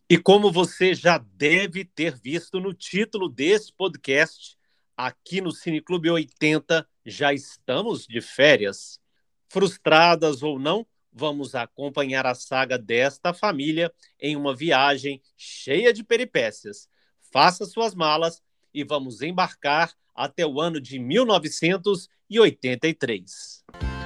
E como você já deve ter visto no título desse podcast, aqui no Cineclube 80 já estamos de férias. Frustradas ou não, vamos acompanhar a saga desta família em uma viagem cheia de peripécias. Faça suas malas e vamos embarcar até o ano de 1983.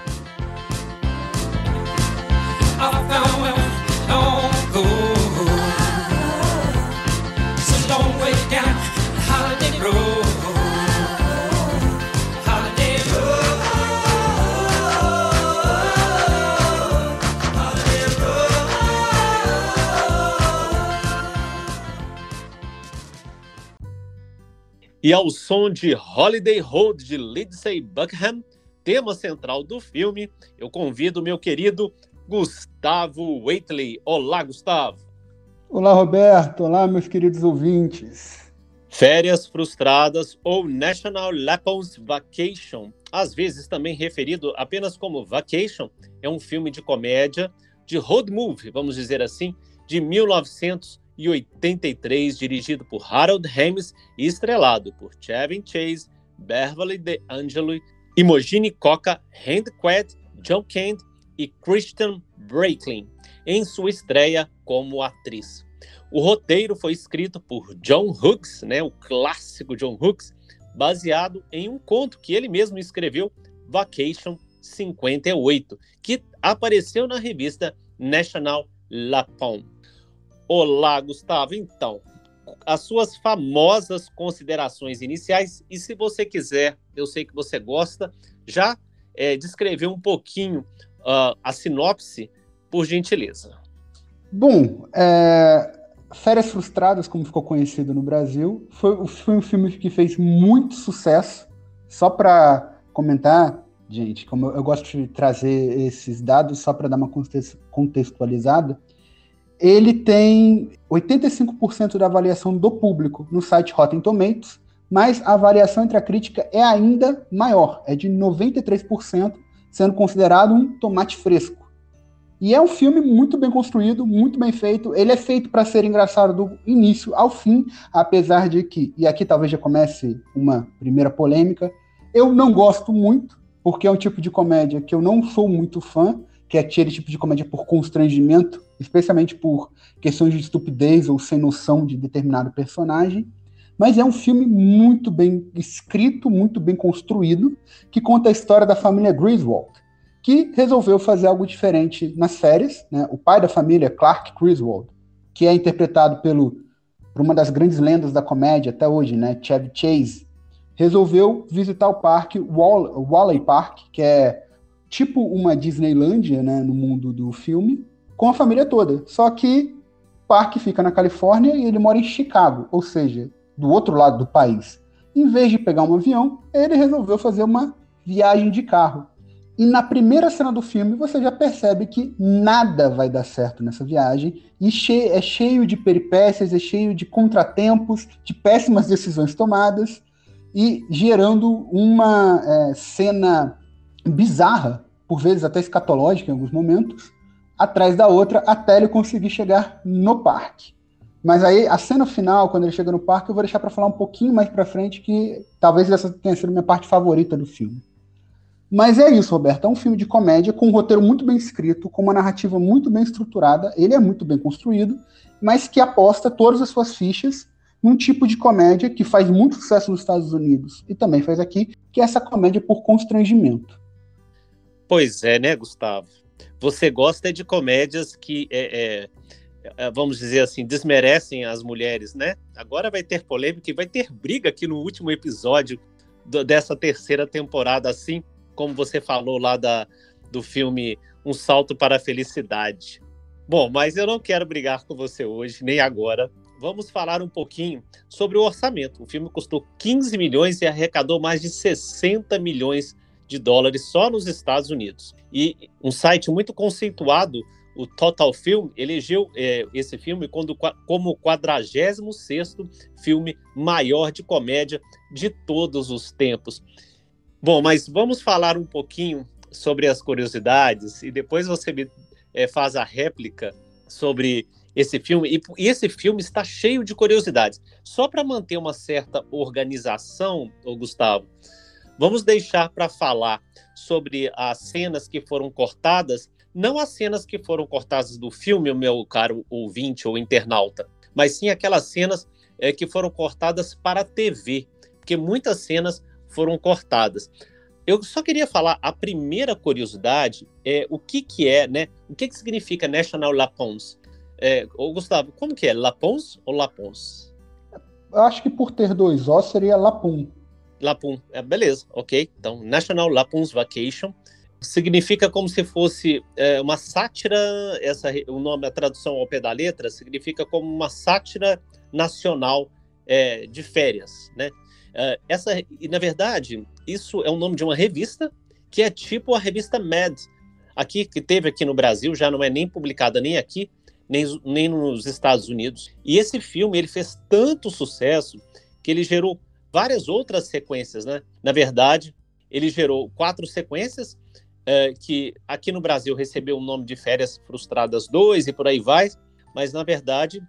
E ao som de Holiday Road de Lindsey Buckingham, tema central do filme, eu convido meu querido Gustavo Waitley. Olá, Gustavo. Olá, Roberto. Olá, meus queridos ouvintes. Férias Frustradas ou National Lampoon's Vacation, às vezes também referido apenas como Vacation, é um filme de comédia, de road movie, vamos dizer assim, de 1983, dirigido por Harold Ramis e estrelado por Chevy Chase, Beverly D'Angelo, Imogen Coca, Randy Quaid, John Kent e Christian Braitlin, em sua estreia como atriz. O roteiro foi escrito por John Hughes, o clássico John Hughes, baseado em um conto que ele mesmo escreveu, Vacation 58, que apareceu na revista National Lampoon. Olá, Gustavo. Então, as suas famosas considerações iniciais, e se você quiser, eu sei que você gosta, já descrever um pouquinho a sinopse, por gentileza. Bom, Férias Frustradas, como ficou conhecido no Brasil, foi um filme que fez muito sucesso. Só para comentar, gente, como eu gosto de trazer esses dados só para dar uma contextualizada, ele tem 85% da avaliação do público no site Rotten Tomatoes, mas a avaliação entre a crítica é ainda maior, é de 93%, sendo considerado um tomate fresco. E é um filme muito bem construído, muito bem feito. Ele é feito para ser engraçado do início ao fim, apesar de que, e aqui talvez já comece uma primeira polêmica, eu não gosto muito, porque é um tipo de comédia que eu não sou muito fã, que é aquele tipo de comédia por constrangimento, especialmente por questões de estupidez ou sem noção de determinado personagem. Mas é um filme muito bem escrito, muito bem construído, que conta a história da família Griswold, que resolveu fazer algo diferente nas férias. O pai da família, Clark Griswold, que é interpretado por uma das grandes lendas da comédia até hoje, Chevy Chase, resolveu visitar o parque Wally Park, que é tipo uma Disneylândia, no mundo do filme, com a família toda. Só que o parque fica na Califórnia e ele mora em Chicago, ou seja, do outro lado do país. Em vez de pegar um avião, ele resolveu fazer uma viagem de carro. E na primeira cena do filme, você já percebe que nada vai dar certo nessa viagem. E é cheio de peripécias, é cheio de contratempos, de péssimas decisões tomadas, e gerando uma cena bizarra, por vezes até escatológica em alguns momentos, atrás da outra, até ele conseguir chegar no parque. Mas aí, a cena final, quando ele chega no parque, eu vou deixar para falar um pouquinho mais para frente, que talvez essa tenha sido a minha parte favorita do filme. Mas é isso, Roberto, é um filme de comédia com um roteiro muito bem escrito, com uma narrativa muito bem estruturada, ele é muito bem construído, mas que aposta todas as suas fichas num tipo de comédia que faz muito sucesso nos Estados Unidos e também faz aqui, que é essa comédia por constrangimento. Pois é, Gustavo? Você gosta de comédias que, vamos dizer assim, desmerecem as mulheres, Agora vai ter polêmica e vai ter briga aqui no último episódio dessa terceira temporada, assim como você falou lá do filme Um Salto para a Felicidade. Bom, mas eu não quero brigar com você hoje, nem agora. Vamos falar um pouquinho sobre o orçamento. O filme custou 15 milhões e arrecadou mais de 60 milhões de dólares só nos Estados Unidos. E um site muito conceituado, o Total Film, elegeu esse filme como o 46º filme maior de comédia de todos os tempos. Bom, mas vamos falar um pouquinho sobre as curiosidades e depois você me faz a réplica sobre esse filme, e esse filme está cheio de curiosidades. Só para manter uma certa organização, Gustavo, vamos deixar para falar sobre as cenas que foram cortadas, não as cenas que foram cortadas do filme, o meu caro ouvinte ou internauta, mas sim aquelas cenas que foram cortadas para a TV, porque muitas cenas foram cortadas. Eu só queria falar, a primeira curiosidade é o que é, né? O que significa National Lampoon's? Gustavo, como que é? Lapons ou Lapons? Eu acho que por ter dois O seria Lapum. Lapum, beleza, ok. Então, National Lampoon's Vacation significa como se fosse uma sátira, o nome, a tradução ao pé da letra, significa como uma sátira nacional de férias, né? E na verdade, isso é o nome de uma revista que é tipo a revista Mad, que teve aqui no Brasil, já não é nem publicada nem aqui, nem nos Estados Unidos. E esse filme ele fez tanto sucesso que ele gerou várias outras sequências, né? Na verdade, ele gerou 4 sequências, que aqui no Brasil recebeu o nome de Férias Frustradas 2 e por aí vai, mas na verdade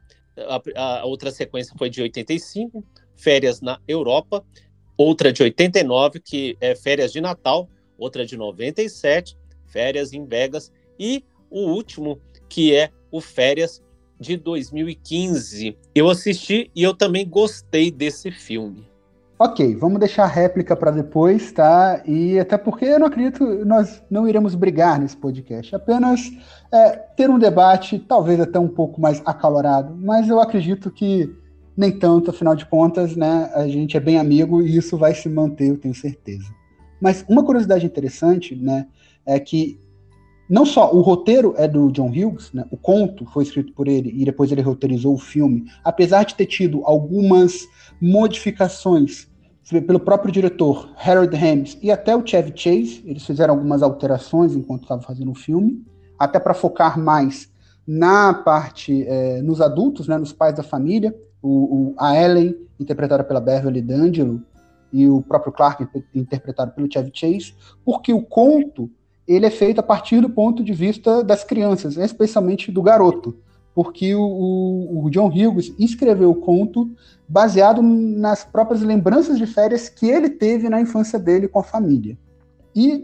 a outra sequência foi de 85, Férias na Europa, outra de 89, que é Férias de Natal, outra de 97, Férias em Vegas, e o último, que é o Férias de 2015. Eu assisti e eu também gostei desse filme. Ok, vamos deixar a réplica para depois, tá? E até porque eu não acredito, nós não iremos brigar nesse podcast, apenas ter um debate, talvez até um pouco mais acalorado, mas eu acredito que nem tanto, afinal de contas, né? A gente é bem amigo e isso vai se manter, eu tenho certeza. Mas uma curiosidade interessante, né, é que não só o roteiro é do John Hughes, né, o conto foi escrito por ele e depois ele roteirizou o filme, apesar de ter tido algumas modificações pelo próprio diretor Harold Ramis e até o Chevy Chase, eles fizeram algumas alterações enquanto estavam fazendo o filme, até para focar mais na parte, nos adultos, né, nos pais da família, a Ellen, interpretada pela Beverly D'Angelo, e o próprio Clark, interpretado pelo Chevy Chase, porque o conto ele é feito a partir do ponto de vista das crianças, especialmente do garoto, porque o John Hughes escreveu o conto baseado nas próprias lembranças de férias que ele teve na infância dele com a família. E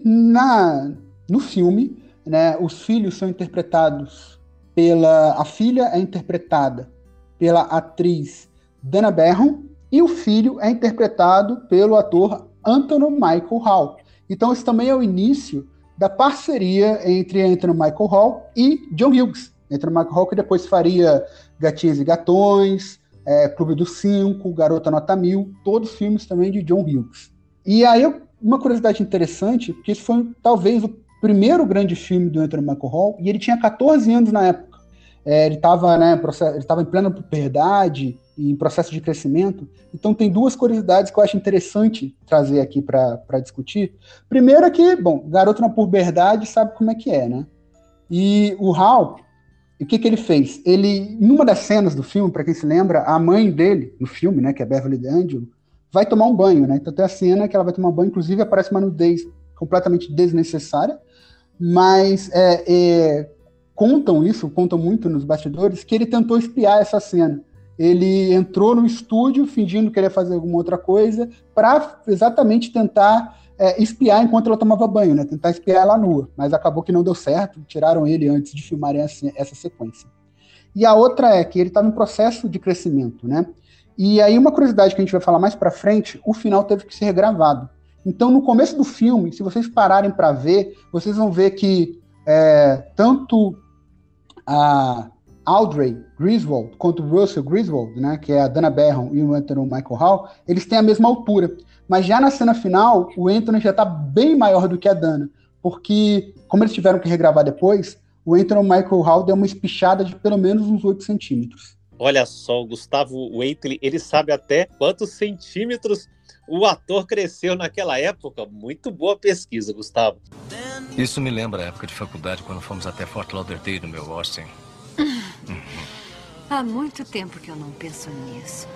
no filme, né, os filhos são interpretados a filha é interpretada pela atriz Dana Barron e o filho é interpretado pelo ator Anthony Michael Hall. Então esse também é o início da parceria entre Anthony Michael Hall e John Hughes. Anthony Michael Hall que depois faria Gatinhas e Gatões, Clube dos Cinco, Garota Nota 1000, todos filmes também de John Hughes. E aí uma curiosidade interessante, porque esse foi talvez o primeiro grande filme do Anthony Michael Hall, e ele tinha 14 anos na época. Ele estava em plena puberdade, em processo de crescimento. Então tem 2 curiosidades que eu acho interessante trazer aqui para discutir. Primeiro é que, garoto na puberdade sabe como é que é, né? E o Hal, o que ele fez? Ele, numa das cenas do filme, para quem se lembra, a mãe dele, no filme, né, que é a Beverly D'Angelo, vai tomar um banho, né? Então tem a cena que ela vai tomar um banho, inclusive aparece uma nudez completamente desnecessária, mas contam muito nos bastidores, que ele tentou espiar essa cena. Ele entrou no estúdio fingindo que ele ia fazer alguma outra coisa para exatamente tentar espiar enquanto ela tomava banho, né? Tentar espiar ela nua. Mas acabou que não deu certo, tiraram ele antes de filmarem essa sequência. E a outra é que ele estava em processo de crescimento, né? E aí uma curiosidade que a gente vai falar mais para frente, o final teve que ser regravado. Então no começo do filme, se vocês pararem para ver, vocês vão ver que tanto a Audrey Griswold quanto o Russell Griswold, né, que é a Dana Barron e o Anthony Michael Hall, eles têm a mesma altura. Mas já na cena final, o Anthony já está bem maior do que a Dana, porque, como eles tiveram que regravar depois, o Anthony Michael Hall deu uma espichada de pelo menos uns 8 centímetros. Olha só, o Gustavo Waitley, ele sabe até quantos centímetros o ator cresceu naquela época. Muito boa pesquisa, Gustavo. Isso me lembra a época de faculdade, quando fomos até Fort Lauderdale, no meu Austin. Há muito tempo que eu não penso nisso.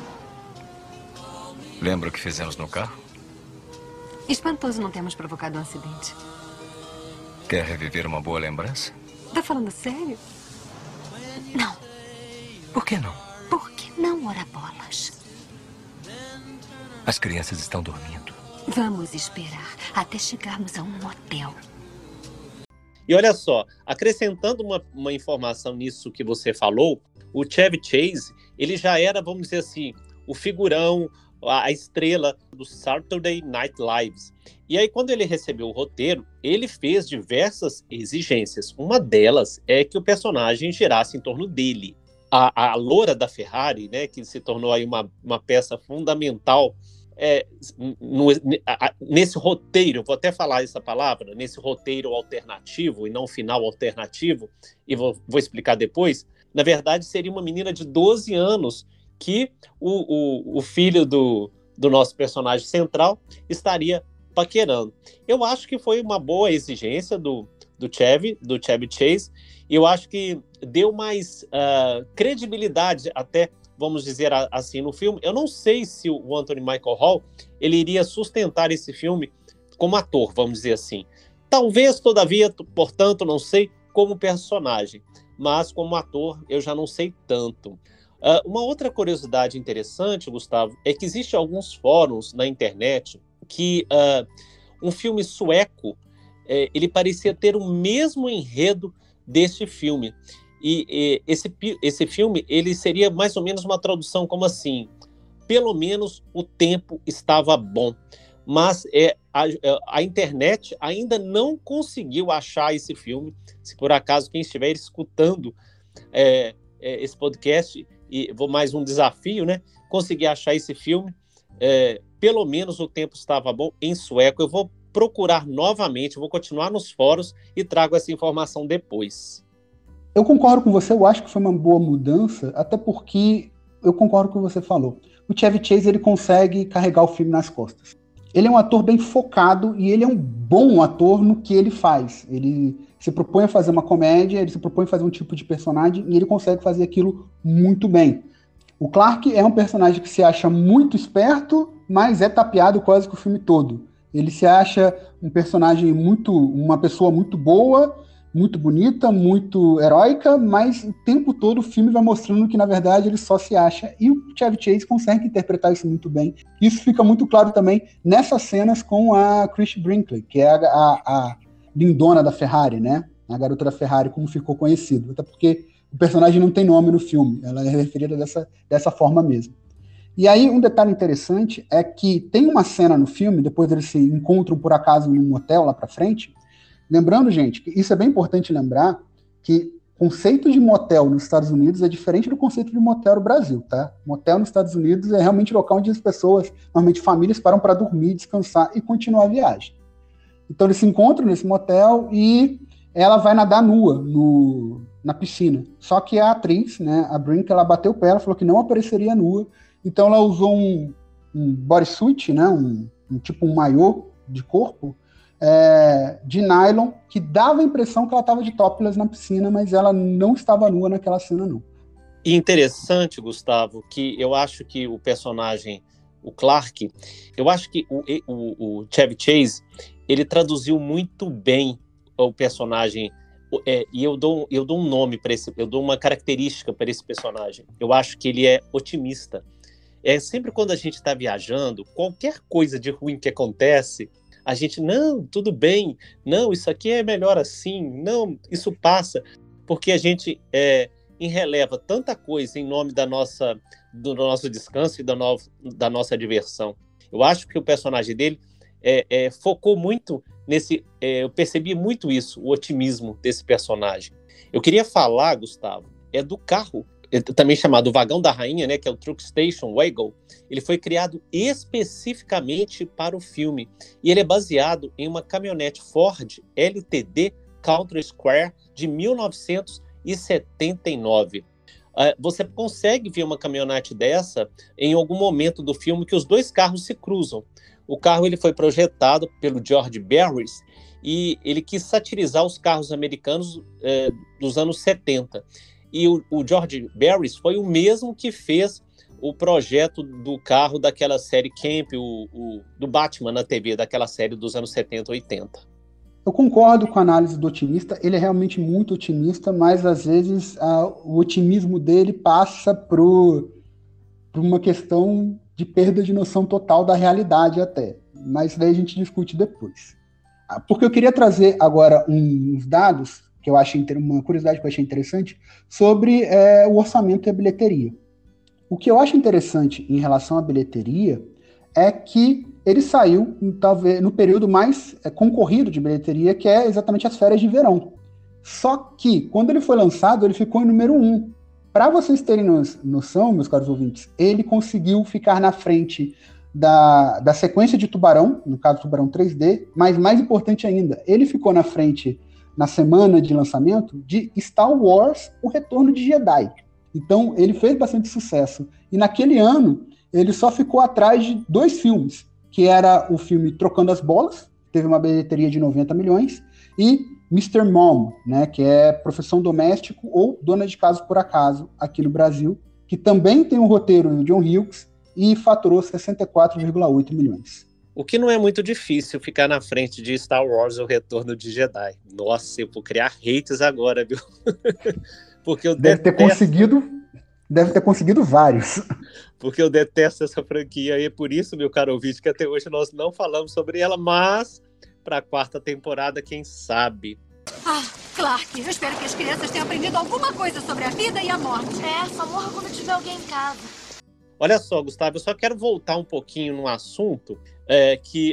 Lembra o que fizemos no carro? Espantoso não termos provocado um acidente. Quer reviver uma boa lembrança? Tá falando sério? Não. Por que não? Por que não, ora bolas? As crianças estão dormindo. Vamos esperar até chegarmos a um motel. E olha só, acrescentando uma informação nisso que você falou, o Chevy Chase, ele já era, vamos dizer assim, o figurão, a estrela do Saturday Night Live. E aí, quando ele recebeu o roteiro, ele fez diversas exigências. Uma delas é que o personagem girasse em torno dele. A loura da Ferrari, né, que se tornou aí uma peça fundamental nesse roteiro, vou até falar essa palavra, nesse roteiro alternativo e não final alternativo, e vou explicar depois, na verdade seria uma menina de 12 anos que o filho do nosso personagem central estaria paquerando. Eu acho que foi uma boa exigência do Chevy Chase, e eu acho que deu mais credibilidade até, vamos dizer assim, no filme. Eu não sei se o Anthony Michael Hall ele iria sustentar esse filme como ator, vamos dizer assim. Talvez, todavia, portanto, não sei, como personagem, mas como ator eu já não sei tanto. Uma outra curiosidade interessante, Gustavo, é que existem alguns fóruns na internet que um filme sueco ele parecia ter o mesmo enredo deste filme. E esse filme ele seria mais ou menos uma tradução como assim: pelo menos o tempo estava bom. Mas a internet ainda não conseguiu achar esse filme. Se por acaso quem estiver escutando esse podcast, e vou mais um desafio, né? Conseguir achar esse filme, pelo menos o tempo estava bom, em sueco. Eu vou procurar novamente, vou continuar nos fóruns e trago essa informação depois. Eu concordo com você, eu acho que foi uma boa mudança, até porque eu concordo com o que você falou. O Chevy Chase ele consegue carregar o filme nas costas. Ele é um ator bem focado e ele é um bom ator no que ele faz. Ele se propõe a fazer uma comédia, ele se propõe a fazer um tipo de personagem e ele consegue fazer aquilo muito bem. O Clark é um personagem que se acha muito esperto, mas é tapeado quase que o filme todo. Ele se acha um personagem uma pessoa muito boa, muito bonita, muito heróica, mas o tempo todo o filme vai mostrando que, na verdade, ele só se acha. E o Chevy Chase consegue interpretar isso muito bem. Isso fica muito claro também nessas cenas com a Christie Brinkley, que é a lindona da Ferrari, né? A garota da Ferrari, como ficou conhecido. Até porque o personagem não tem nome no filme, ela é referida dessa forma mesmo. E aí, um detalhe interessante é que tem uma cena no filme, depois eles se encontram por acaso num motel lá pra frente. Lembrando, gente, que isso é bem importante lembrar, que o conceito de motel nos Estados Unidos é diferente do conceito de motel no Brasil, tá? Motel nos Estados Unidos é realmente o local onde as pessoas, normalmente famílias, param para dormir, descansar e continuar a viagem. Então eles se encontram nesse motel e ela vai nadar nua na piscina. Só que a atriz, né, a Brink, ela bateu o pé, ela falou que não apareceria nua, então ela usou um bodysuit, né, tipo um maiô de corpo, de nylon, que dava a impressão que ela estava de topless na piscina, mas ela não estava nua naquela cena, não. E interessante, Gustavo, que eu acho que o personagem, o Clark, eu acho que o Chevy Chase, ele traduziu muito bem o personagem, e eu dou um nome para esse, eu dou uma característica para esse personagem. Eu acho que ele é otimista. Sempre quando a gente está viajando, qualquer coisa de ruim que acontece, a gente, não, tudo bem, não, isso aqui é melhor assim, não, isso passa, porque a gente enreleva tanta coisa em nome do nosso descanso e da nossa diversão. Eu acho que o personagem dele focou muito nesse, eu percebi muito isso, o otimismo desse personagem. Eu queria falar, Gustavo, do carro, também chamado Vagão da Rainha, né, que é o Truck Station Wagon. Ele foi criado especificamente para o filme e ele é baseado em uma caminhonete Ford LTD Country Square de 1979. Você consegue ver uma caminhonete dessa em algum momento do filme que os dois carros se cruzam. O carro ele foi projetado pelo George Barris e ele quis satirizar os carros americanos dos anos 70. E o George Barris foi o mesmo que fez o projeto do carro daquela série Camp, do Batman na TV, daquela série dos anos 70 e 80. Eu concordo com a análise do otimista, ele é realmente muito otimista, mas às vezes o otimismo dele passa por uma questão de perda de noção total da realidade até. Mas daí a gente discute depois. Porque eu queria trazer agora uns dados, que eu achei uma curiosidade que eu achei interessante, sobre o orçamento e a bilheteria. O que eu acho interessante em relação à bilheteria é que ele saiu talvez no período mais concorrido de bilheteria, que é exatamente as férias de verão. Só que, quando ele foi lançado, ele ficou em número 1. Para vocês terem noção, meus caros ouvintes, ele conseguiu ficar na frente da sequência de Tubarão, no caso Tubarão 3D, mas mais importante ainda, ele ficou na frente, na semana de lançamento, de Star Wars, O Retorno de Jedi. Então, ele fez bastante sucesso. E naquele ano, ele só ficou atrás de 2 filmes, que era o filme Trocando as Bolas, teve uma bilheteria de 90 milhões, e Mr. Mom, né, que é Profissão Doméstico ou Dona de Casa por Acaso, aqui no Brasil, que também tem um roteiro do John Hughes e faturou 64,8 milhões. O que não é muito difícil ficar na frente de Star Wars, O Retorno de Jedi. Nossa, eu vou criar haters agora, viu? Porque eu Deve ter conseguido vários. Porque eu detesto essa franquia e é por isso, meu caro ouvinte, que até hoje nós não falamos sobre ela, mas para a 4ª temporada, quem sabe? Clark, eu espero que as crianças tenham aprendido alguma coisa sobre a vida e a morte. Só morra quando tiver alguém em casa. Olha só, Gustavo, eu só quero voltar um pouquinho no assunto que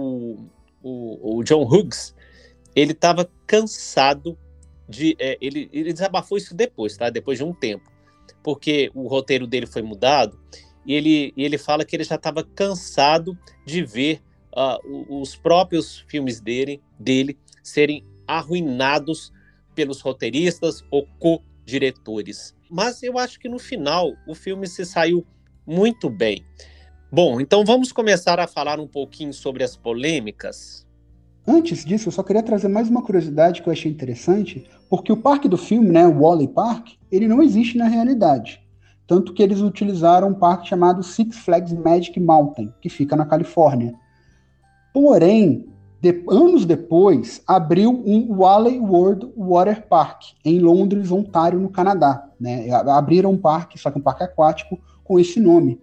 o John Hughes, ele estava cansado de... ele desabafou isso depois, tá? Depois de um tempo. Porque o roteiro dele foi mudado e ele fala que ele já estava cansado de ver os próprios filmes dele serem arruinados pelos roteiristas ou co-diretores. Mas eu acho que no final o filme se saiu muito bem. Bom, então vamos começar a falar um pouquinho sobre as polêmicas. Antes disso, eu só queria trazer mais uma curiosidade que eu achei interessante, porque o parque do filme, né, o Wall-E Park, ele não existe na realidade. Tanto que eles utilizaram um parque chamado Six Flags Magic Mountain, que fica na Califórnia. Porém, anos depois, abriu um Wally World Water Park, em Londres, Ontário, no Canadá. Né? Abriram um parque, só que um parque aquático, com esse nome.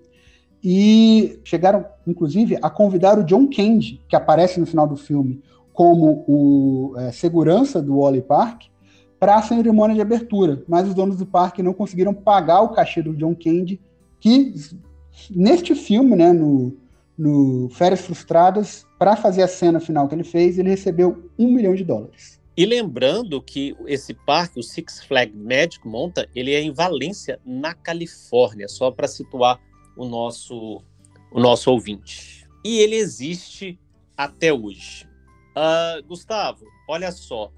E chegaram, inclusive, a convidar o John Candy, que aparece no final do filme, como o segurança do Wall-E Park, para a cerimônia de abertura. Mas os donos do parque não conseguiram pagar o cachê do John Candy, que neste filme, né, no Férias Frustradas, para fazer a cena final que ele fez, ele recebeu $1 milhão. E lembrando que esse parque, o Six Flags Magic Mountain, ele é em Valência, na Califórnia, só para situar o nosso ouvinte. E ele existe até hoje. Gustavo, olha só.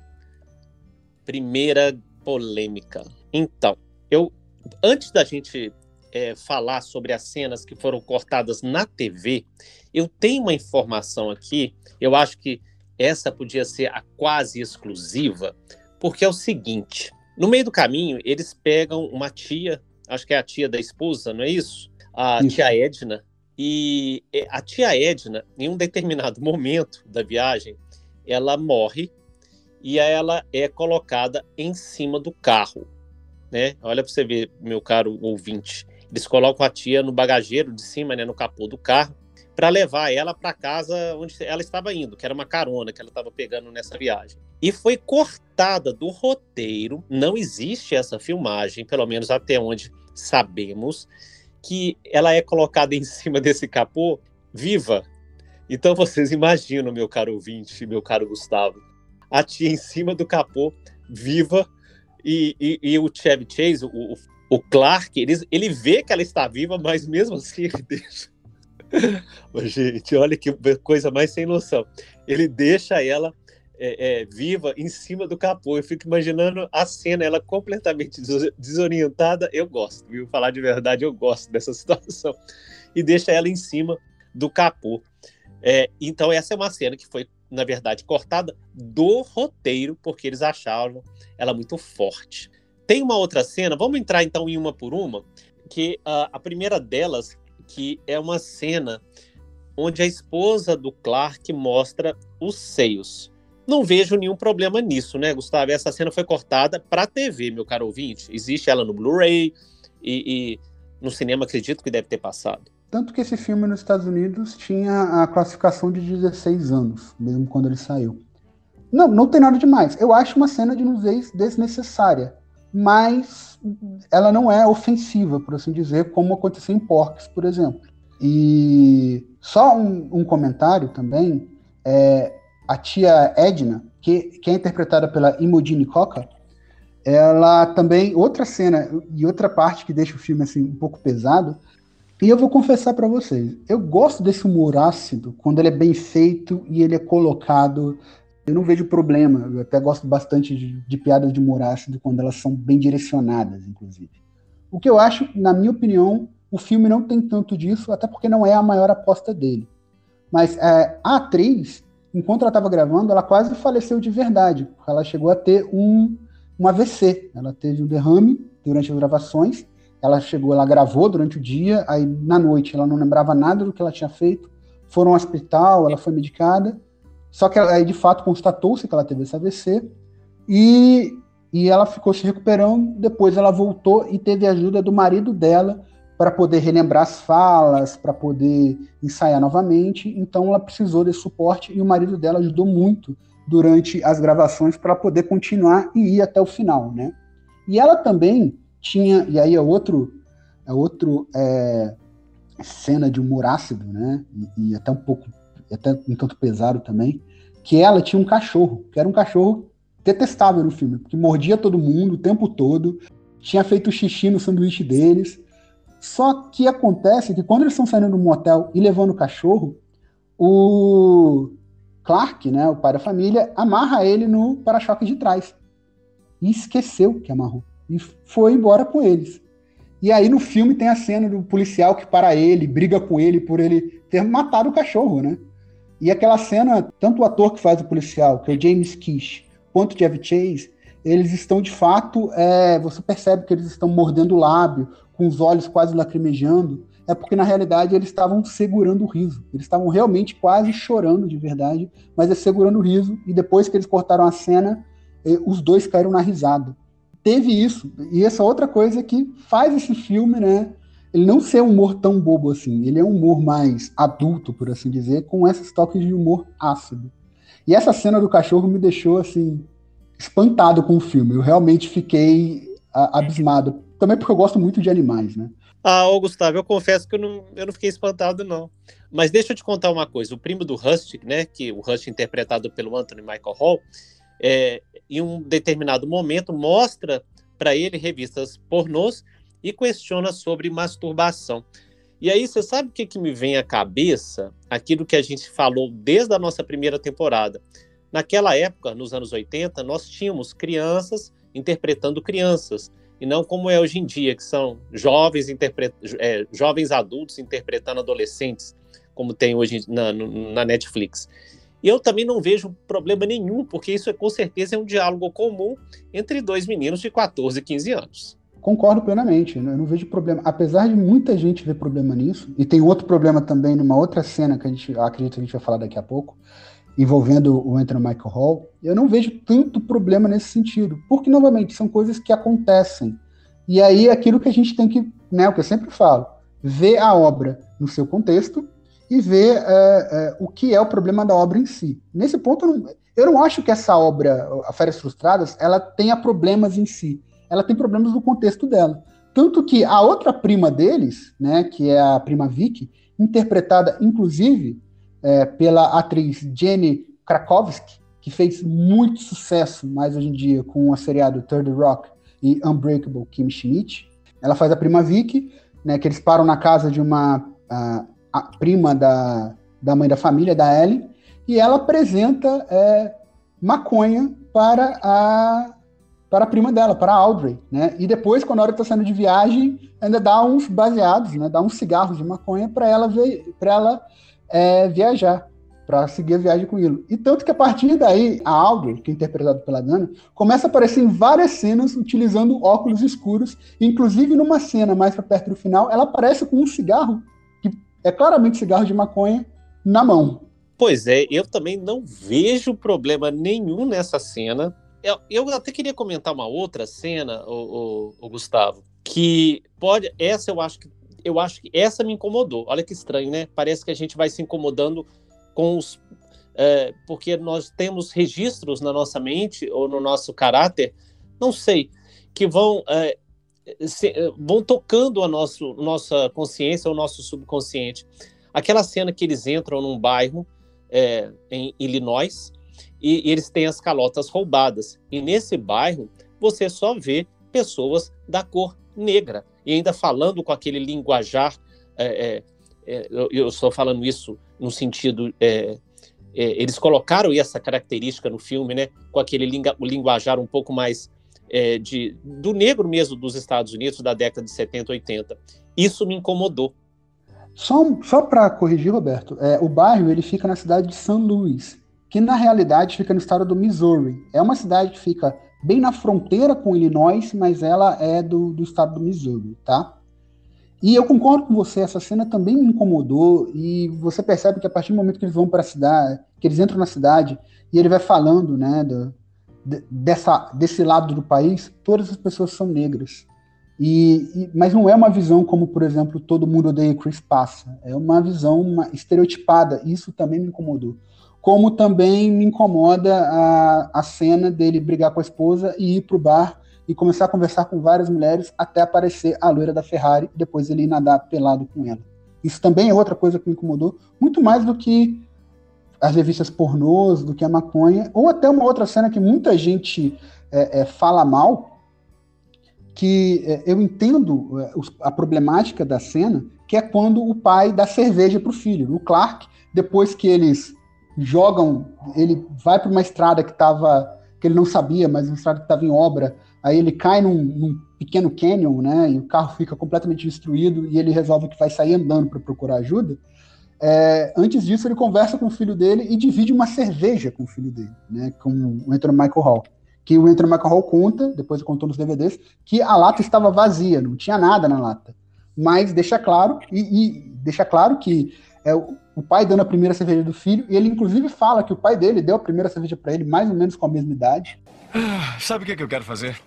Primeira polêmica. Então, antes da gente falar sobre as cenas que foram cortadas na TV, eu tenho uma informação aqui, eu acho que essa podia ser a quase exclusiva, porque é o seguinte, no meio do caminho, eles pegam uma tia, acho que é a tia da esposa, não é isso? Tia Edna, e a tia Edna, em um determinado momento da viagem, ela morre e ela é colocada em cima do carro, né? Olha para você ver, meu caro ouvinte, eles colocam a tia no bagageiro de cima, né, no capô do carro, para levar ela para casa onde ela estava indo, que era uma carona que ela estava pegando nessa viagem. E foi cortada do roteiro, não existe essa filmagem, pelo menos até onde sabemos, que ela é colocada em cima desse capô viva. Então vocês imaginam, meu caro ouvinte, meu caro Gustavo, a tia em cima do capô, viva, e o Chevy Chase, o Clark, ele vê que ela está viva, mas mesmo assim ele deixa... Gente, olha que coisa mais sem noção. Ele deixa ela viva em cima do capô. Eu fico imaginando a cena, ela completamente desorientada. Eu gosto, viu? Falar de verdade, eu gosto dessa situação. E deixa ela em cima do capô. Então essa é uma cena que foi, na verdade, cortada do roteiro, porque eles achavam ela muito forte. Tem uma outra cena, vamos entrar então em uma por uma, que a primeira delas, que é uma cena onde a esposa do Clark mostra os seios. Não vejo nenhum problema nisso, né, Gustavo? Essa cena foi cortada para a TV, meu caro ouvinte. Existe ela no Blu-ray e no cinema acredito que deve ter passado. Tanto que esse filme nos Estados Unidos tinha a classificação de 16 anos, mesmo quando ele saiu. Não tem nada demais. Eu acho uma cena de nudez desnecessária, mas ela não é ofensiva, por assim dizer, como aconteceu em Porky's, por exemplo. E só um comentário também, a tia Edna, que é interpretada pela Imogen Coca, ela também, outra cena e outra parte que deixa o filme assim, um pouco pesado, e eu vou confessar para vocês, eu gosto desse humor ácido, quando ele é bem feito e ele é colocado, eu não vejo problema, eu até gosto bastante de piadas de humor ácido, quando elas são bem direcionadas, inclusive. O que eu acho, na minha opinião, o filme não tem tanto disso, até porque não é a maior aposta dele. Mas a atriz, enquanto ela estava gravando, ela quase faleceu de verdade, porque ela chegou a ter um AVC, ela teve um derrame durante as gravações, ela gravou durante o dia, aí na noite ela não lembrava nada do que ela tinha feito, foram ao hospital, ela foi medicada, só que aí de fato constatou-se que ela teve esse AVC, e ela ficou se recuperando, depois ela voltou e teve a ajuda do marido dela para poder relembrar as falas, para poder ensaiar novamente, então ela precisou desse suporte, e o marido dela ajudou muito durante as gravações para poder continuar e ir até o final, né? E ela também tinha, e aí é outro cena de humor ácido, né? E até um tanto pesado também, que ela tinha um cachorro, que era um cachorro detestável no filme, porque mordia todo mundo o tempo todo, tinha feito xixi no sanduíche deles. Só que acontece que quando eles estão saindo do motel e levando o cachorro, o Clark, né, o pai da família, amarra ele no para-choque de trás. E esqueceu que amarrou. E foi embora com eles. E aí no filme tem a cena do policial que para ele, briga com ele por ele ter matado o cachorro, né? E aquela cena, tanto o ator que faz o policial, que é o James Kish, quanto o Chevy Chase, eles estão de fato, você percebe que eles estão mordendo o lábio, com os olhos quase lacrimejando, é porque na realidade eles estavam segurando o riso. Eles estavam realmente quase chorando de verdade, mas segurando o riso, e depois que eles cortaram a cena, os dois caíram na risada. Teve isso, e essa outra coisa que faz esse filme, né, ele não ser um humor tão bobo assim, ele é um humor mais adulto, por assim dizer, com esses toques de humor ácido. E essa cena do cachorro me deixou, assim, espantado com o filme. Eu realmente fiquei abismado, também porque eu gosto muito de animais, né? Gustavo, eu confesso que eu não fiquei espantado, não. Mas deixa eu te contar uma coisa. O primo do Rusty, né, que o Rusty interpretado pelo Anthony Michael Hall, em um determinado momento mostra para ele revistas pornôs e questiona sobre masturbação. E aí, você sabe o que me vem à cabeça? Aquilo que a gente falou desde a nossa primeira temporada. Naquela época, nos anos 80, nós tínhamos crianças interpretando crianças, e não como é hoje em dia, que são jovens adultos interpretando adolescentes, como tem hoje na Netflix. E eu também não vejo problema nenhum, porque isso com certeza é um diálogo comum entre dois meninos de 14 e 15 anos. Concordo plenamente, né? Eu não vejo problema. Apesar de muita gente ver problema nisso, e tem outro problema também numa outra cena que acredito que a gente vai falar daqui a pouco, envolvendo o Anthony Michael Hall, eu não vejo tanto problema nesse sentido, porque, novamente, são coisas que acontecem. E aí, aquilo que a gente tem que, né, o que eu sempre falo, ver a obra no seu contexto e ver o que é o problema da obra em si. Nesse ponto, eu não acho que essa obra, A Férias Frustradas, ela tenha problemas em si. Ela tem problemas no contexto dela. Tanto que a outra prima deles, né, que é a prima Vicky, interpretada, inclusive, pela atriz Jenny Krakowski, que fez muito sucesso mais hoje em dia com o seriado Third Rock e Unbreakable Kimmy Schmidt. Ela faz a prima Vicky, né, que eles param na casa de a prima da mãe da família, da Ellen, e ela apresenta maconha para a prima dela, para a Audrey, né? E depois, quando a hora está saindo de viagem, ainda dá uns baseados, né? Dá uns cigarros de maconha para ela viajar, para seguir a viagem com ele. E tanto que a partir daí, a Audrey, que é interpretada pela Dana, começa a aparecer em várias cenas utilizando óculos escuros, inclusive numa cena mais para perto do final, ela aparece com um cigarro, que é claramente cigarro de maconha, na mão. Pois é, eu também não vejo problema nenhum nessa cena. Eu até queria comentar uma outra cena, o Gustavo, que pode. Essa eu acho que essa me incomodou. Olha que estranho, né? Parece que a gente vai se incomodando com os. Porque nós temos registros na nossa mente ou no nosso caráter, não sei, que vão tocando a nossa consciência, o nosso subconsciente. Aquela cena que eles entram num bairro em Illinois e eles têm as calotas roubadas. E nesse bairro você só vê pessoas da cor negra. E ainda falando com aquele linguajar, eu estou falando isso no sentido... eles colocaram essa característica no filme, né, com aquele linguajar um pouco mais do negro mesmo dos Estados Unidos, da década de 70, 80. Isso me incomodou. Só para corrigir, Roberto, o bairro ele fica na cidade de St. Louis, que na realidade fica no estado do Missouri. É uma cidade que fica bem na fronteira com Illinois, mas ela é do estado do Missouri, tá? E eu concordo com você, essa cena também me incomodou, e você percebe que a partir do momento que eles vão para a cidade, que eles entram na cidade, e ele vai falando, né, desse lado do país, todas as pessoas são negras. Mas não é uma visão como, por exemplo, Todo Mundo Odeia Chris passa. É uma visão estereotipada. Isso também me incomodou. Como também me incomoda a cena dele brigar com a esposa e ir pro bar e começar a conversar com várias mulheres até aparecer a loira da Ferrari e depois ele ir nadar pelado com ela. Isso também é outra coisa que me incomodou, muito mais do que as revistas pornôs, do que a maconha, ou até uma outra cena que muita gente fala mal, que eu entendo a problemática da cena, que é quando o pai dá cerveja para o filho. O Clark, depois que eles jogam, ele vai para uma estrada que ele não sabia, mas uma estrada que estava em obra, aí ele cai num pequeno canyon, né, e o carro fica completamente destruído, e ele resolve que vai sair andando para procurar ajuda. Antes disso, ele conversa com o filho dele e divide uma cerveja com o filho dele, né, com o Anthony Michael Hall. Que o Anthony Michael Hall conta, depois contou nos DVDs, que a lata estava vazia, não tinha nada na lata. Mas deixa claro, deixa claro que o pai dando a primeira cerveja do filho, e ele inclusive fala que o pai dele deu a primeira cerveja para ele, mais ou menos com a mesma idade. Sabe o que eu quero fazer?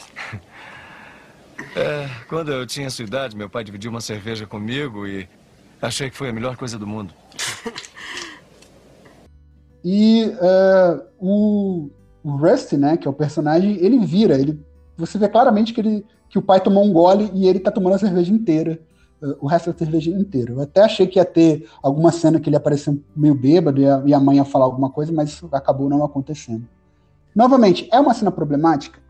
Quando eu tinha sua idade, meu pai dividiu uma cerveja comigo e achei que foi a melhor coisa do mundo. E o Rusty, né, que é o personagem, ele vira, você vê claramente que o pai tomou um gole e ele tá tomando a cerveja inteira, o resto da cerveja inteira. Eu até achei que ia ter alguma cena que ele apareceu meio bêbado e a mãe ia falar alguma coisa, mas isso acabou não acontecendo. Novamente, é uma cena problemática?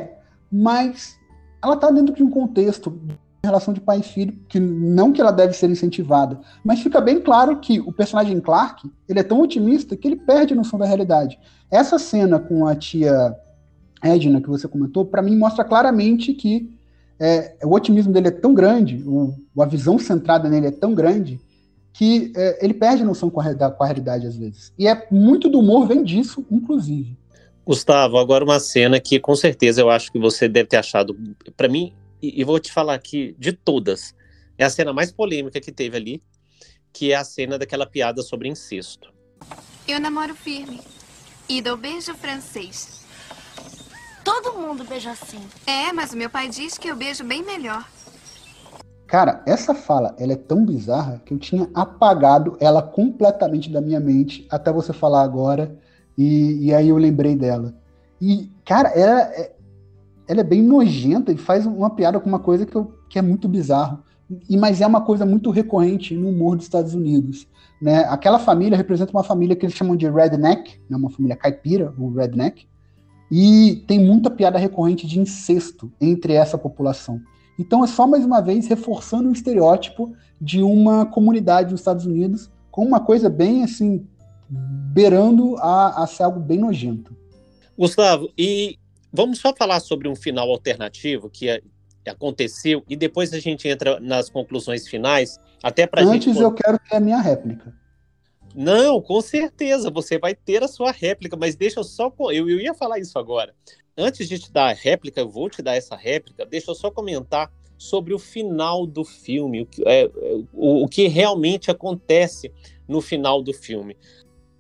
Mas ela tá dentro de um contexto de relação de pai e filho, que não que ela deve ser incentivada, mas fica bem claro que o personagem Clark, ele é tão otimista que ele perde a noção da realidade. Essa cena com a tia Edna, que você comentou, para mim mostra claramente que o otimismo dele é tão grande, a visão centrada nele é tão grande, que ele perde a noção com a realidade às vezes. E muito do humor vem disso, inclusive. Gustavo, agora uma cena que com certeza eu acho que você deve ter achado, para mim, e vou te falar aqui de todas, é a cena mais polêmica que teve ali, que é a cena daquela piada sobre incesto. Eu namoro firme e dou beijo francês. Todo mundo beija assim. Mas o meu pai diz que eu beijo bem melhor. Cara, essa fala, ela é tão bizarra que eu tinha apagado ela completamente da minha mente até você falar agora, e aí eu lembrei dela. E, cara, ela é bem nojenta e faz uma piada com uma coisa que é muito bizarro. Mas é uma coisa muito recorrente no humor dos Estados Unidos, né? Aquela família representa uma família que eles chamam de redneck, né? Uma família caipira, o redneck, e tem muita piada recorrente de incesto entre essa população. Então é só mais uma vez reforçando o estereótipo de uma comunidade nos Estados Unidos com uma coisa bem assim, beirando a ser algo bem nojento. Gustavo, e vamos só falar sobre um final alternativo que aconteceu e depois a gente entra nas conclusões finais, até pra gente... Antes eu quero ter a minha réplica. Não, com certeza, você vai ter a sua réplica, mas deixa eu só... Eu ia falar isso agora. Antes de te dar a réplica, eu vou te dar essa réplica, deixa eu só comentar sobre o final do filme, o que realmente acontece no final do filme.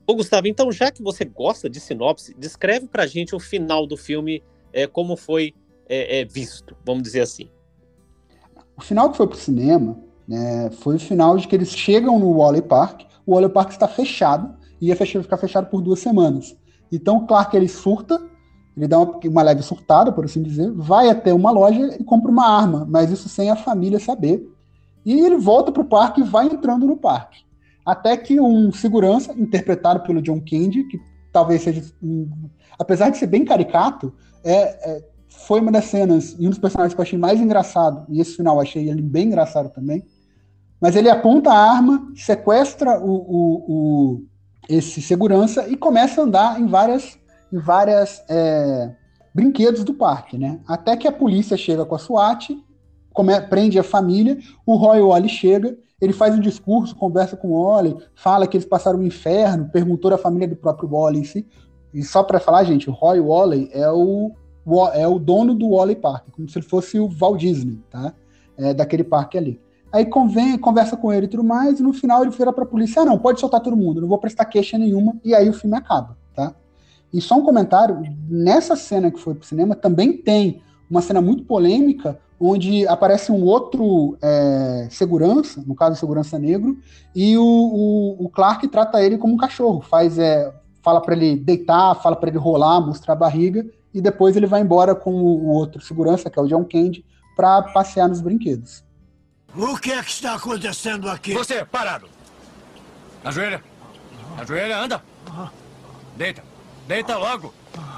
Ô, Gustavo, então, já que você gosta de sinopse, descreve pra gente o final do filme, como foi visto, vamos dizer assim. O final que foi pro cinema, né, foi o final de que eles chegam no Wally Park. O Wally Park está fechado e ia ficar fechado por 2 semanas. Então o Clark, ele surta, ele dá uma leve surtada, por assim dizer, vai até uma loja e compra uma arma, mas isso sem a família saber. E ele volta pro parque e vai entrando no parque. Até que um segurança, interpretado pelo John Candy, que talvez seja, apesar de ser bem caricato, foi uma das cenas e um dos personagens que eu achei mais engraçado, e esse final eu achei ele bem engraçado também, mas ele aponta a arma, sequestra esse segurança e começa a andar em várias brinquedos do parque, né? Até que a polícia chega com a SWAT, prende a família, o Roy Wally chega, ele faz um discurso, conversa com o Wally, fala que eles passaram o inferno, perguntou da família do próprio Wally em si, e só para falar, gente, o Roy Wally é o dono do Wally Park, como se ele fosse o Walt Disney, tá? Daquele parque ali. Aí conversa com ele e tudo mais, e no final ele vira pra polícia, não, pode soltar todo mundo, não vou prestar queixa nenhuma, e aí o filme acaba, tá? E só um comentário, nessa cena que foi pro cinema, também tem uma cena muito polêmica, onde aparece um outro segurança, no caso segurança negro, e o Clark trata ele como um cachorro, fala pra ele deitar, fala pra ele rolar, mostrar a barriga, e depois ele vai embora com o outro segurança, que é o John Candy, pra passear nos brinquedos. O que é que está acontecendo aqui? Você, parado. Ajoelha. Ajoelha, anda. Deita. Deita logo.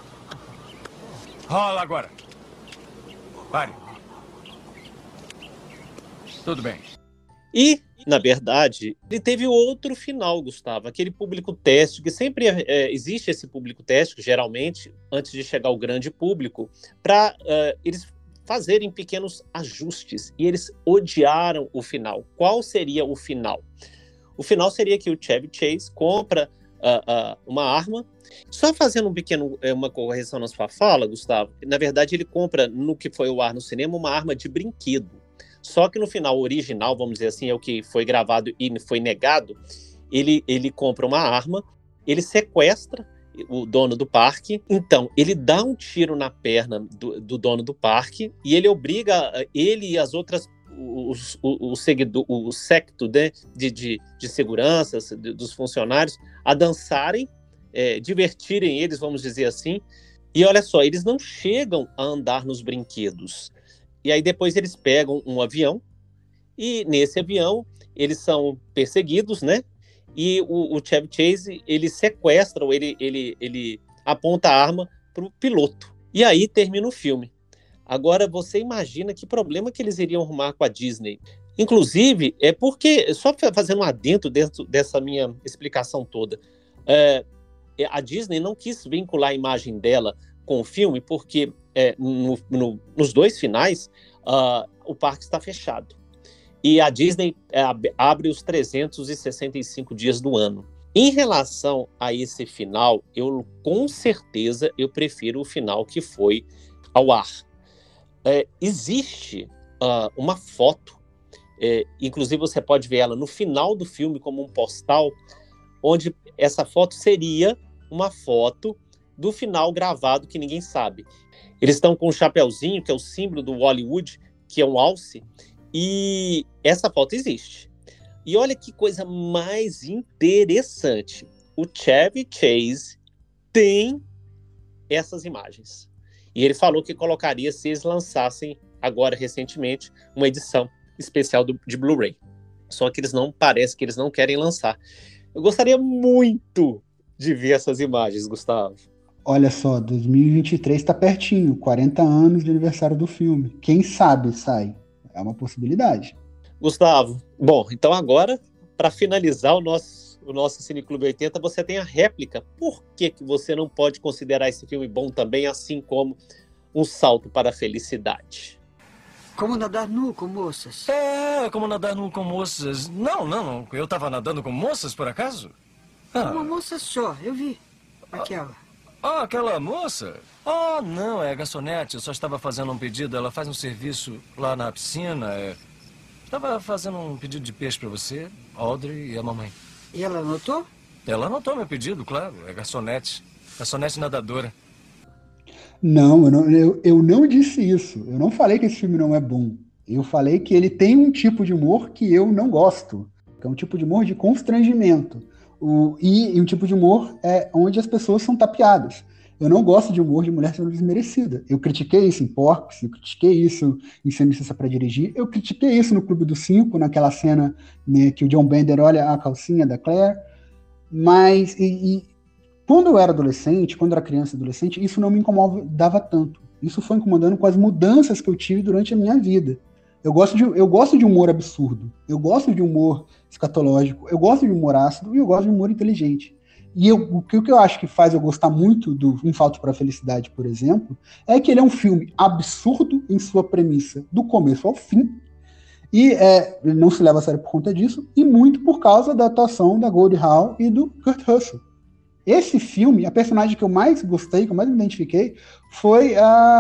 Rola agora. Pare. Tudo bem. E, na verdade, ele teve outro final, Gustavo. Aquele público teste, que sempre existe esse público teste, geralmente, antes de chegar ao grande público, para eles fazerem pequenos ajustes. E eles odiaram o final. Qual seria o final? O final seria que o Chevy Chase compra uma arma. Só fazendo uma correção na sua fala, Gustavo, na verdade ele compra, no que foi o ar no cinema, uma arma de brinquedo. Só que no final original, vamos dizer assim, é o que foi gravado e foi negado, ele compra uma arma, ele sequestra o dono do parque, então ele dá um tiro na perna do dono do parque e ele obriga ele e as outras o secto, né, de seguranças dos funcionários a dançarem, divertirem eles, vamos dizer assim. E olha só, eles não chegam a andar nos brinquedos. E aí depois eles pegam um avião e nesse avião eles são perseguidos, né? E o Chevy Chase, ele sequestra, ou ele aponta a arma para o piloto. E aí termina o filme. Agora você imagina que problema que eles iriam arrumar com a Disney. Inclusive, porque, só fazendo um adendo dentro dessa minha explicação toda, a Disney não quis vincular a imagem dela com o filme, porque nos 2 finais, o parque está fechado. E a Disney abre os 365 dias do ano. Em relação a esse final, com certeza eu prefiro o final que foi ao ar. Existe uma foto, inclusive você pode ver ela no final do filme como um postal, onde essa foto seria uma foto do final gravado que ninguém sabe. Eles estão com um chapeuzinho, que é o símbolo do Hollywood, que é um alce, e essa foto existe. E olha que coisa mais interessante. O Chevy Chase tem essas imagens. E ele falou que colocaria se eles lançassem agora, recentemente, uma edição especial de Blu-ray. Só que parece que eles não querem lançar. Eu gostaria muito de ver essas imagens, Gustavo. Olha só, 2023 está pertinho, 40 anos de aniversário do filme. Quem sabe sai? É uma possibilidade. Gustavo, bom, então agora, para finalizar o nosso Cineclube 80, você tem a réplica. Por que você não pode considerar esse filme bom também, assim como Um Salto para a Felicidade? Como nadar nu com moças. Como nadar nu com moças. Não. Eu tava nadando com moças, por acaso? Uma moça só, eu vi. Aquela. Aquela moça? Não, é a garçonete. Eu só estava fazendo um pedido. Ela faz um serviço lá na piscina. Estava fazendo um pedido de peixe para você, Audrey e a mamãe. E ela anotou? Ela anotou meu pedido, claro. É garçonete. Garçonete nadadora. Não, eu não disse isso. Eu não falei que esse filme não é bom. Eu falei que ele tem um tipo de humor que eu não gosto. Que é um tipo de humor de constrangimento. E um tipo de humor onde as pessoas são tapeadas. Eu não gosto de humor de mulher sendo desmerecida. Eu critiquei isso em Porcs, eu critiquei isso em Sem Licença para Dirigir, eu critiquei isso no Clube dos Cinco, naquela cena, né, que o John Bender olha a calcinha da Claire. Mas quando eu era adolescente, quando eu era criança e adolescente, isso não me incomodava tanto. Isso foi incomodando com as mudanças que eu tive durante a minha vida. Eu gosto de humor absurdo, eu gosto de humor escatológico, eu gosto de humor ácido e eu gosto de humor inteligente. E o que eu acho que faz eu gostar muito do Um Salto para a Felicidade, por exemplo, é que ele é um filme absurdo em sua premissa, do começo ao fim, e ele não se leva a sério por conta disso, e muito por causa da atuação da Goldie Hawn e do Kurt Russell. Esse filme, a personagem que eu mais gostei, que eu mais me identifiquei, foi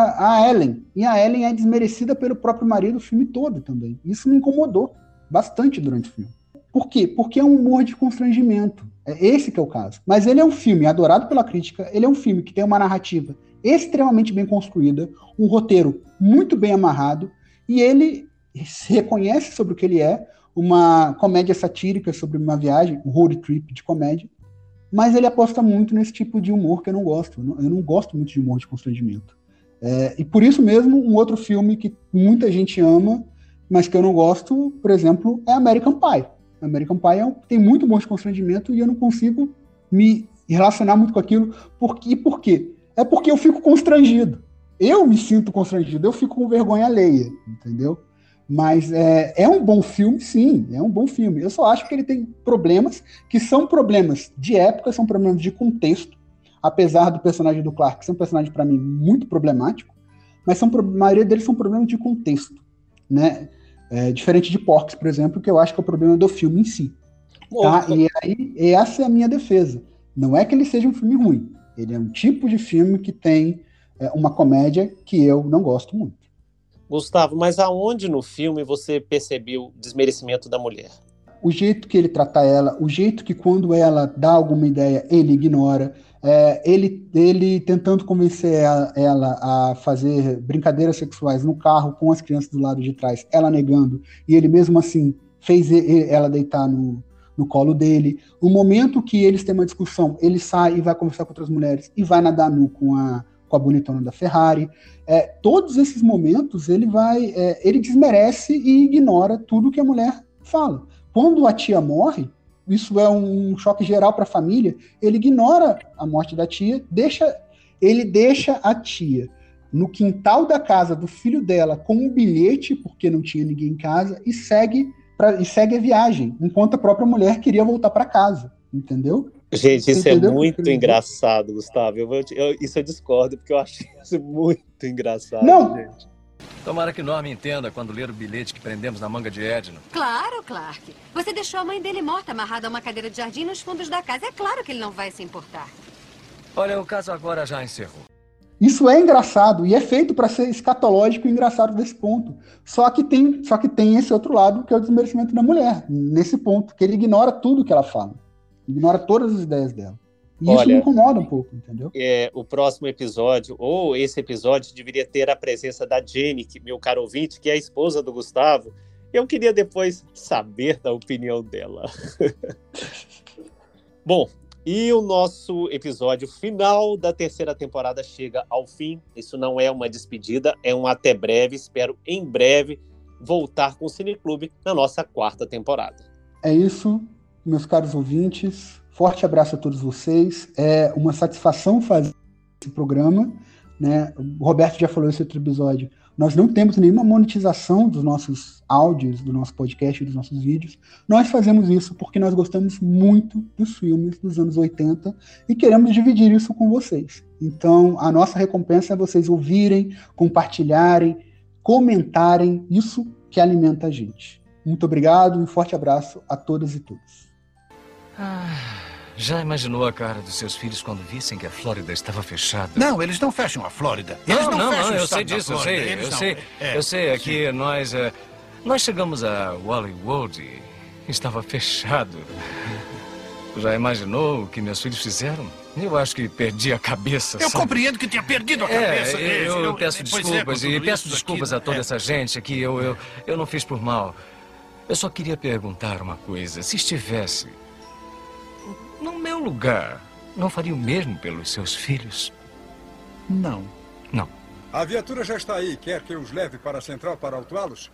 a Ellen. E a Ellen é desmerecida pelo próprio marido o filme todo também. Isso me incomodou bastante durante o filme. Por quê? Porque é um humor de constrangimento. É esse que é o caso. Mas ele é um filme adorado pela crítica, ele é um filme que tem uma narrativa extremamente bem construída, um roteiro muito bem amarrado, e ele se reconhece sobre o que ele é, uma comédia satírica sobre uma viagem, um road trip de comédia, mas ele aposta muito nesse tipo de humor que eu não gosto. Eu não gosto muito de humor de constrangimento. E por isso mesmo, um outro filme que muita gente ama, mas que eu não gosto, por exemplo, é American Pie. American Pie tem muito humor de constrangimento e eu não consigo me relacionar muito com aquilo. Por quê? É porque eu fico constrangido. Eu me sinto constrangido, eu fico com vergonha alheia, entendeu? Mas é um bom filme, sim, é um bom filme. Eu só acho que ele tem problemas que são problemas de época, são problemas de contexto, apesar do personagem do Clark ser um personagem, para mim, muito problemático, mas a maioria deles são problemas de contexto, né? Diferente de Porcs, por exemplo, que eu acho que é o problema do filme em si. Tá? E aí, essa é a minha defesa. Não é que ele seja um filme ruim, ele é um tipo de filme que tem uma comédia que eu não gosto muito. Gustavo, mas aonde no filme você percebeu o desmerecimento da mulher? O jeito que ele trata ela, o jeito que quando ela dá alguma ideia, ele ignora, ele tentando convencer ela a fazer brincadeiras sexuais no carro com as crianças do lado de trás, ela negando, e ele mesmo assim fez ela deitar no colo dele. O momento que eles têm uma discussão, ele sai e vai conversar com outras mulheres e vai nadar nu com a bonitona da Ferrari. Todos esses momentos ele desmerece e ignora tudo que a mulher fala. Quando a tia morre, isso é um choque geral para a família, ele ignora a morte da tia, ele deixa a tia no quintal da casa do filho dela com um bilhete, porque não tinha ninguém em casa, e segue a viagem, enquanto a própria mulher queria voltar para casa, entendeu? Gente, isso é muito engraçado, Gustavo. Isso eu discordo, porque eu achei isso muito engraçado. Não. Gente. Tomara que Norma entenda quando ler o bilhete que prendemos na manga de Edna. Claro, Clark. Você deixou a mãe dele morta amarrada a uma cadeira de jardim nos fundos da casa. É claro que ele não vai se importar. Olha, o caso agora já encerrou. Isso é engraçado e é feito para ser escatológico e engraçado desse ponto. Só que tem esse outro lado, que é o desmerecimento da mulher, nesse ponto, que ele ignora tudo que ela fala. Ignora todas as ideias dela. E isso me incomoda um pouco, entendeu? O próximo episódio, ou esse episódio, deveria ter a presença da Jenny, meu caro ouvinte, que é a esposa do Gustavo. Eu queria depois saber da opinião dela. Bom, e o nosso episódio final da terceira temporada chega ao fim. Isso não é uma despedida, é um até breve. Espero em breve voltar com o Cineclube na nossa quarta temporada. É isso, meus caros ouvintes. Forte abraço a todos vocês. É uma satisfação fazer esse programa, né? O Roberto já falou esse outro episódio. Nós não temos nenhuma monetização dos nossos áudios, do nosso podcast, dos nossos vídeos. Nós fazemos isso porque nós gostamos muito dos filmes dos anos 80 e queremos dividir isso com vocês. Então, a nossa recompensa é vocês ouvirem, compartilharem, comentarem. Isso que alimenta a gente. Muito obrigado e um forte abraço a todas e todos. Já imaginou a cara dos seus filhos quando vissem que a Flórida estava fechada? Não, eles não fecham a Flórida. Eles não fecham o eu estado sei da disso, Flórida. eu sei. Aqui nós chegamos a Wally World e estava fechado. Já imaginou o que meus filhos fizeram? Eu acho que perdi a cabeça, Eu sabe? compreendo que tenha perdido a cabeça. Eu peço Pois desculpas, com e tudo peço isso desculpas aqui, a toda né? essa gente aqui. Eu não fiz por mal. Eu só queria perguntar uma coisa. Se estivesse no meu lugar, não faria o mesmo pelos seus filhos? Não. Não. A viatura já está aí. Quer que eu os leve para a central para autuá-los?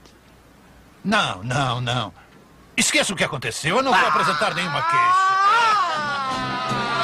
Não. Esqueça o que aconteceu. Eu não vou apresentar nenhuma queixa.